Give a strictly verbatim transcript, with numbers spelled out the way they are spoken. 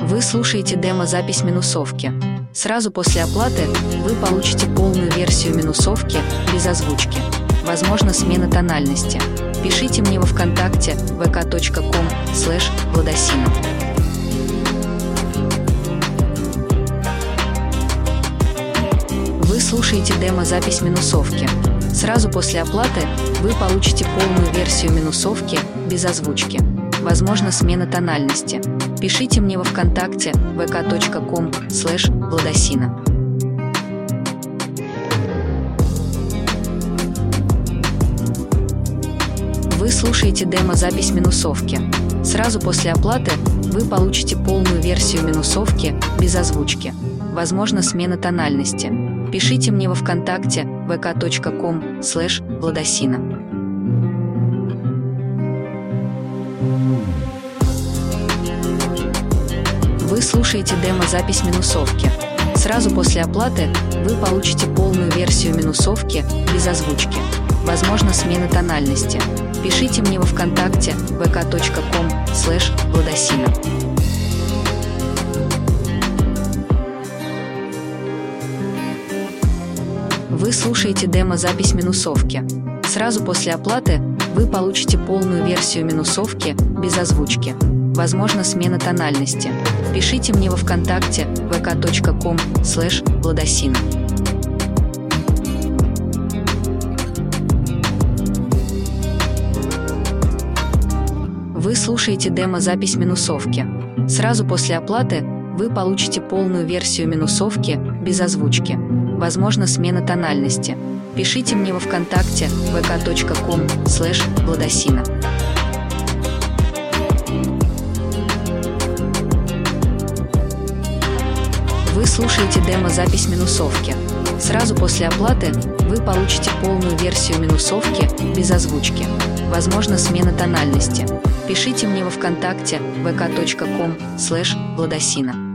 Вы слушаете демо-запись минусовки. Сразу после оплаты вы получите полную версию минусовки без озвучки. Возможно, смена тональности. Пишите мне во ВКонтакте вэ ка точка ком слэш владосина. Вы слушаете демо-запись минусовки. Сразу после оплаты вы получите полную версию минусовки без озвучки. Возможно, смена тональности. Пишите мне во ВКонтакте вэ ка точка ком слэш владосина. Вы слушаете демо-запись минусовки. Сразу после оплаты вы получите полную версию минусовки без озвучки. Возможно, смена тональности. Пишите мне во ВКонтакте вэ ка точка ком слэш владосина. Вы слушаете демо-запись минусовки. Сразу после оплаты вы получите полную версию минусовки без озвучки. Возможно, смена тональности. Пишите мне во ВКонтакте вэ ка точка ком слэш владосина. Вы слушаете демо-запись минусовки. Сразу после оплаты вы получите полную версию минусовки без озвучки. Возможно, смена тональности. Пишите мне во ВКонтакте вэ ка точка ком слэш владосина. Вы слушаете демо-запись минусовки. Сразу после оплаты вы получите полную версию минусовки без озвучки. Возможно, смена тональности. Пишите мне во ВКонтакте вэ ка точка ком слэш владосина. Вы слушаете демо-запись минусовки. Сразу после оплаты вы получите полную версию минусовки без озвучки. Возможно, смена тональности. Пишите мне во ВКонтакте вэ ка точка ком слэш владосина.